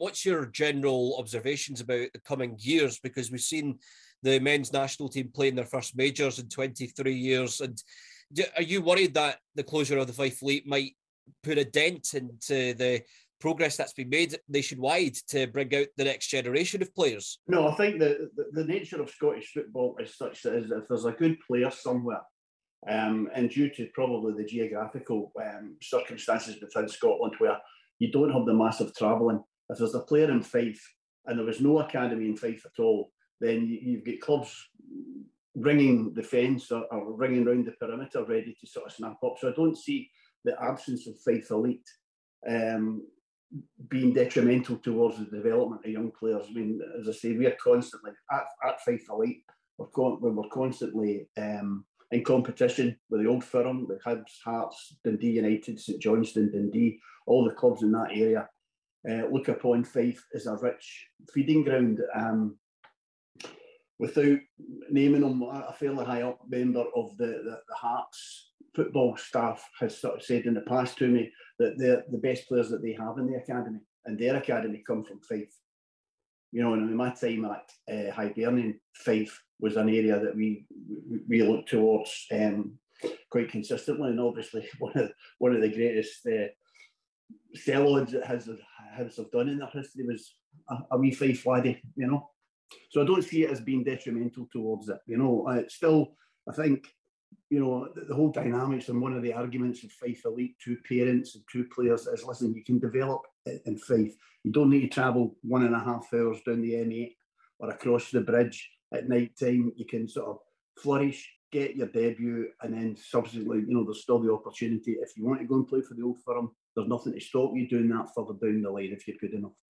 what's your general observations about the coming years? Because we've seen the men's national team playing their first majors in 23 years. And are you worried that the closure of the Fife Elite might put a dent into the progress that's been made nationwide to bring out the next generation of players? No, I think that the nature of Scottish football is such that if there's a good player somewhere, and due to probably the geographical circumstances within Scotland where you don't have the massive travelling, if there's a player in Fife and there was no academy in Fife at all, then you've got clubs ringing the fence or ringing round the perimeter ready to sort of snap up. So I don't see the absence of Fife Elite being detrimental towards the development of young players. I mean, as I say, we are constantly at Fife Elite. We're constantly in competition with the Old Firm, the Hibs, Hearts, Dundee United, St Johnstone, Dundee, all the clubs in that area look upon Fife as a rich feeding ground. Without naming them, a fairly high up member of the Hearts football staff has sort of said in the past to me that they're the best players that they have in the academy, and their academy come from Fife. You know, and in my time at Hibernian, Fife was an area that we looked towards quite consistently, and obviously one of the greatest sell-ons that Hibs have done in their history was a wee Fife laddie, you know. So I don't see it as being detrimental towards it. You know, it's still, I think, you know, the whole dynamics and one of the arguments of Fife Elite to parents and to players is, listen, you can develop in Fife. You don't need to travel 1.5 hours down the M8 or across the bridge at night time. You can sort of flourish, get your debut, and then subsequently, you know, there's still the opportunity. If you want to go and play for the Old Firm, there's nothing to stop you doing that further down the line if you're good enough.